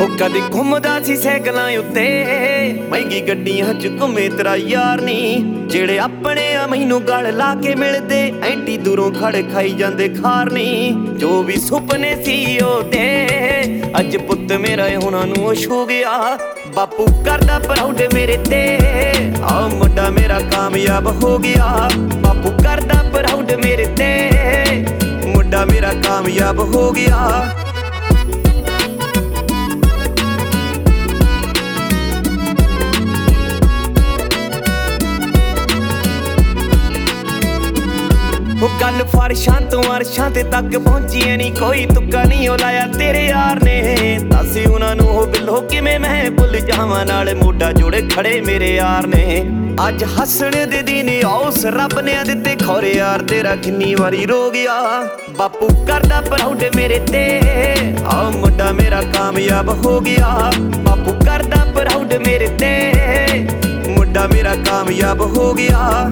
ਉਹ ਕਦੇ ਘੁੰਮਦਾ ਸੀ ਸਾਈਕਲਾਂ ਉੱਤੇ, ਮਹਿੰਗੀ ਗੱਡੀਆਂ 'ਚ ਘੁੰਮੇ ਤੇਰਾ ਯਾਰ ਨੀ। ਜਿਹੜੇ ਆਪਣੇ ਆ ਮੈਨੂੰ ਗਲ ਲਾ ਕੇ ਮਿਲਦੇ, ਐਂਟੀ ਦੂਰੋਂ ਖੜ ਖਾਈ ਜਾਂਦੇ ਖਾਰ ਨੀ। ਜੋ ਵੀ ਸੁਪਨੇ ਸੀ ਉਹਦੇ, ਅੱਜ ਪੁੱਤ ਮੇਰਾ ਉਹਨਾਂ ਨੂੰ ਉਹ ਛੂ ਗਿਆ। ਬਾਪੂ ਕਰਦਾ ਪ੍ਰਾਊਡ ਮੇਰੇ ਤੇ, ਆ ਮੁੰਡਾ ਮੇਰਾ ਕਾਮਯਾਬ ਹੋ ਗਿਆ। ਬਾਪੂ ਕਰਦਾ ਪ੍ਰਾਊਡ ਮੇਰੇ ਤੇ, ਮੁੰਡਾ ਮੇਰਾ ਕਾਮਯਾਬ ਹੋ ਗਿਆ। ਉਹ ਗੱਲ ਫਰਸ਼ਾਂ ਤੋਂ ਅਰਸ਼ਾਂ ਤੇ ਤੱਕ ਪਹੁੰਚੀ ਨੀ, ਕੋਈ ਤੁੱਕਾ ਨਹੀਂ ਉਹ ਲਾਇਆ ਤੇਰੇ ਯਾਰ ਨੇ। ਦੱਸ ਉਹਨਾਂ ਨੂੰ ਉਹ ਬਿੱਲੋ ਕਿਵੇਂ ਮੈਂ ਭੁੱਲ ਜਾਵਾਂ, ਨਾਲ ਮੋਢਾ ਜੋੜੇ ਖੜੇ ਮੇਰੇ ਯਾਰ ਨੇ। ਅੱਜ ਹੱਸਣ ਦੇ ਦਿਨ ਉਸ ਰੱਬ ਨੇ ਦਿੱਤੇ, ਖੌਰੇ ਯਾਰ ਤੇਰਾ ਕਿੰਨੀ ਵਾਰੀ ਰੋ ਗਿਆ। ਬਾਪੂ ਕਰਦਾ ਪ੍ਰਾਊਡ ਮੇਰੇ ਤੇ, ਆ ਮੁੰਡਾ ਮੇਰਾ ਕਾਮਯਾਬ ਹੋ ਗਿਆ। ਬਾਪੂ ਕਰਦਾ ਪ੍ਰਾਊਡ ਮੇਰੇ ਤੇ, ਮੁੰਡਾ ਮੇਰਾ ਕਾਮਯਾਬ ਹੋ ਗਿਆ।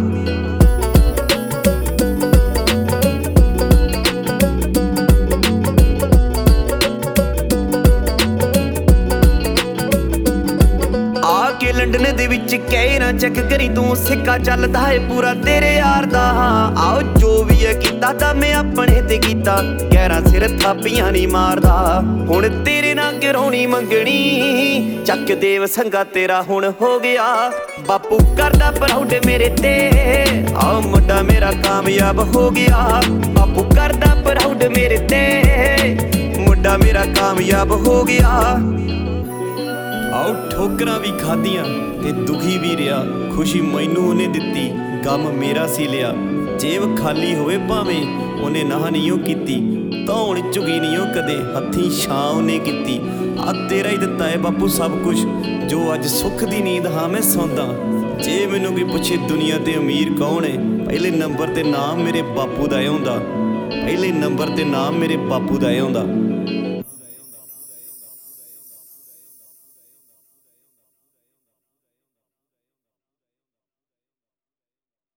ਲੰਡਨ ਦੇ ਵਿੱਚ ਕਹਿ ਨਾ ਚੈੱਕ ਕਰੀ ਤੂੰ, ਸਿੱਕਾ ਚੱਲਦਾ ਏ ਪੂਰਾ ਤੇਰੇ ਯਾਰ ਦਾ। ਆਓ ਜੋ ਵੀ ਹੈ ਕੀਤਾ ਤਾਂ ਮੈਂ ਆਪਣੇ ਤੇ ਕੀਤਾ, ਗੈਰਾਂ ਸਿਰ ਥਾਪੀਆਂ ਨਹੀਂ ਮਾਰਦਾ। ਹੁਣ ਤੇਰੇ ਨਾਲ ਕਿਰੋਣੀ ਮੰਗਣੀ, ਚੱਕ ਦੇਵ ਸੰਗਾ ਤੇਰਾ ਹੁਣ ਹੋ ਗਿਆ। ਬਾਪੂ ਕਰਦਾ ਪ੍ਰਾਊਡ ਮੇਰੇ ਤੇ, ਆ ਮੁੰਡਾ ਮੇਰਾ ਕਾਮਯਾਬ ਹੋ ਗਿਆ। ਬਾਪੂ ਕਰਦਾ ਪ੍ਰਾਊਡ ਮੇਰੇ ਤੇ, ਮੁੰਡਾ ਮੇਰਾ ਕਾਮਯਾਬ ਹੋ ਗਿਆ। ਆਓ ਠੋਕਰਾਂ ਵੀ ਖਾਧੀਆਂ ਤੇ ਦੁਖੀ ਵੀ ਰਿਹਾ, ਖੁਸ਼ੀ ਮੈਨੂੰ ਉਹਨੇ ਦਿੱਤੀ, ਗਮ ਮੇਰਾ ਸੀ ਲਿਆ। ਜੇਬ ਖਾਲੀ ਹੋਵੇ ਭਾਵੇਂ ਉਹਨੇ ਨਾਹ ਨਹੀਂ ਉਹ ਕੀਤੀ, ਧੌਣ ਝੁਗੀ ਨਹੀਂ ਉਹ ਕਦੇ ਹੱਥੀਂ ਛਾਂ ਉਹਨੇ ਕੀਤੀ। ਆ ਤੇਰਾ ਹੀ ਦਿੱਤਾ ਏ ਬਾਪੂ ਸਭ ਕੁਝ, ਜੋ ਅੱਜ ਸੁੱਖ ਦੀ ਨੀਂਦ ਹਾਂ ਮੈਂ ਸੌਂਦਾ। ਜੇ ਮੈਨੂੰ ਕੋਈ ਪੁੱਛੇ ਦੁਨੀਆ ਤੇ ਅਮੀਰ ਕੌਣ ਏ, ਪਹਿਲੇ ਨੰਬਰ ਤੇ ਨਾਮ ਮੇਰੇ ਬਾਪੂ ਦਾ ਆਉਂਦਾ। ਪਹਿਲੇ ਨੰਬਰ ਤੇ ਨਾਮ ਮੇਰੇ ਬਾਪੂ ਦਾ ਆਉਂਦਾ।